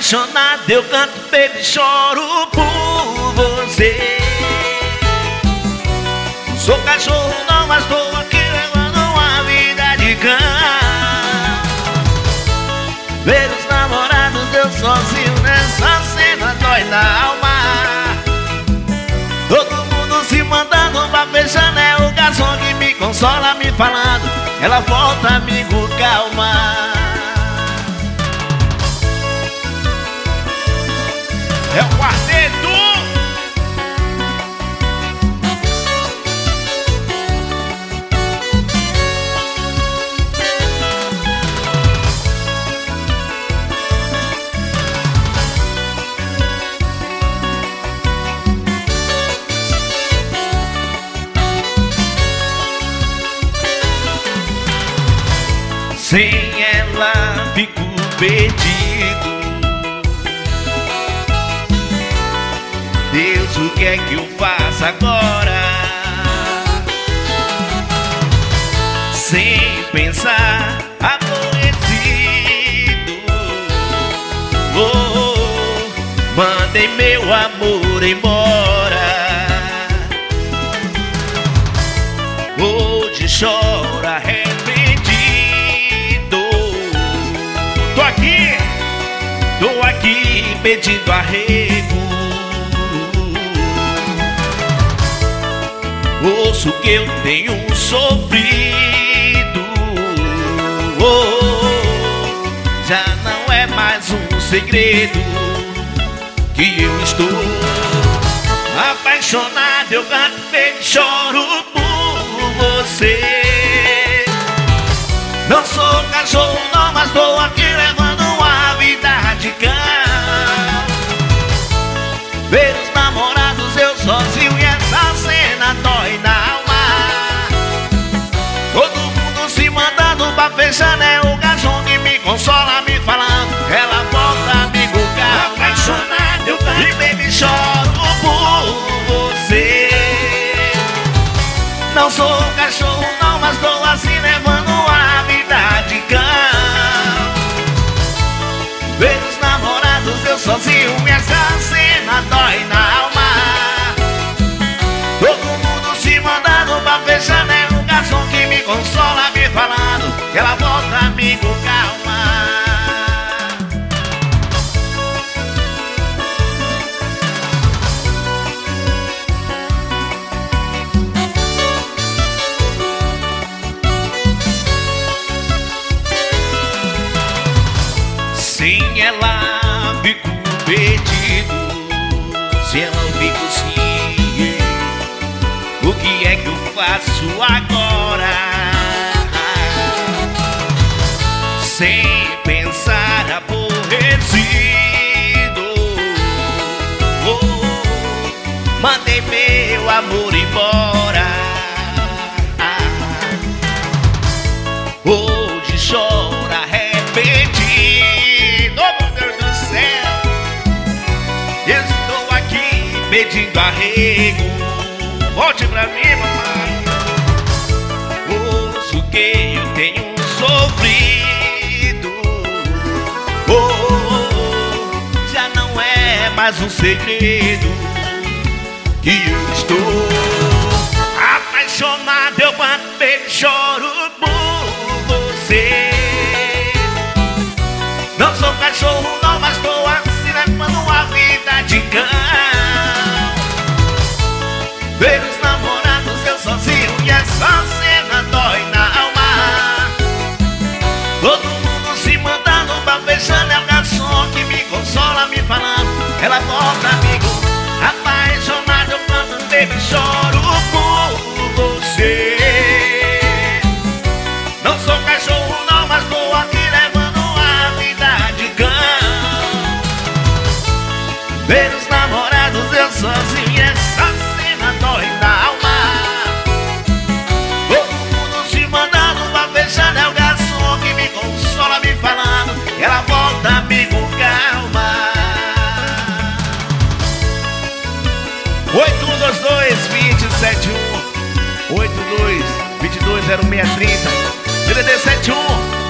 Apaixonado eu canto, baby, choro por você. Sou cachorro não, mas tô aqui levando uma vida de cão. Ver os namorados eu sozinho nessa cena dói na alma. Todo mundo se mandando pra fechar, é o garçom que me consola me falando: ela volta, amigo, calma. É o quarteto. Sem ela fico perdido. Deus, o que é que eu faço agora? Sem pensar, aborrecido. Mandei meu amor embora. Hoje choro arrependido. Tô aqui pedindo arrego. Ouço que eu tenho sofrido. Já não é mais um segredo que eu estou apaixonado. Eu canto, baby, choro por você. Não sou cachorro não, mas tô aqui levando uma vida de cão. Ver os namorados eu sozinho e essa cena dói na alma. Todo mundo se mandando pra fechar, é o garçom que me consola me falando: ela volta, amigo, calma. Apaixonado eu canto e baby, choro por você. Não sou cachorro não, mas tô assim levando a vida de cão. Ver os namorados eu sozinho e essa cena dói na alma. Todo mundo se mandando pra fechar, né? O garçom que me consola me falando que ela volta, amigo, calma. Sem ela fico perdido. Se ela fico sim, o que é que eu faço agora? Sem pensar, aborrecido. Mandei meu amor embora. Hoje chora arrependido. Pedindo arrego, volte pra mim, mamãe. Ouço que eu tenho sofrido. Já não é mais um segredo que eu estou apaixonado. Eu canto, baby, choro por você. Não sou cachorro não, mas tô assim levando uma vida de cão. Ver os namorados eu sozinho e essa cena dói na alma. Todo mundo se mandando pra fechar, é o garçom que me consola me falando: ela volta, amigo, apaixonado eu canto, baby, choro por você. Não sou cachorro não, mas tô aqui levando a vida de cão. Ver os namorados eu sozinho e essa cena dói na alma. Todo mundo se mandando pra fechar, é o garçom que me consola me falando: ela volta, amigo, calma. 8122-220630 DDD 71